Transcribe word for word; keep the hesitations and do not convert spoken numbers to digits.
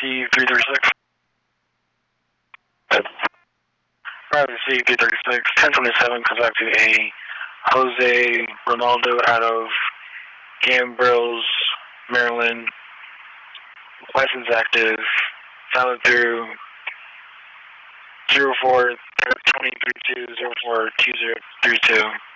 C three thirty-six. Private C three thirty-six, ten twenty-seven comes back to a Jose Ronaldo out of Gambrels, Maryland. License active, valid through zero four twenty thirty-two, zero four two zero three two.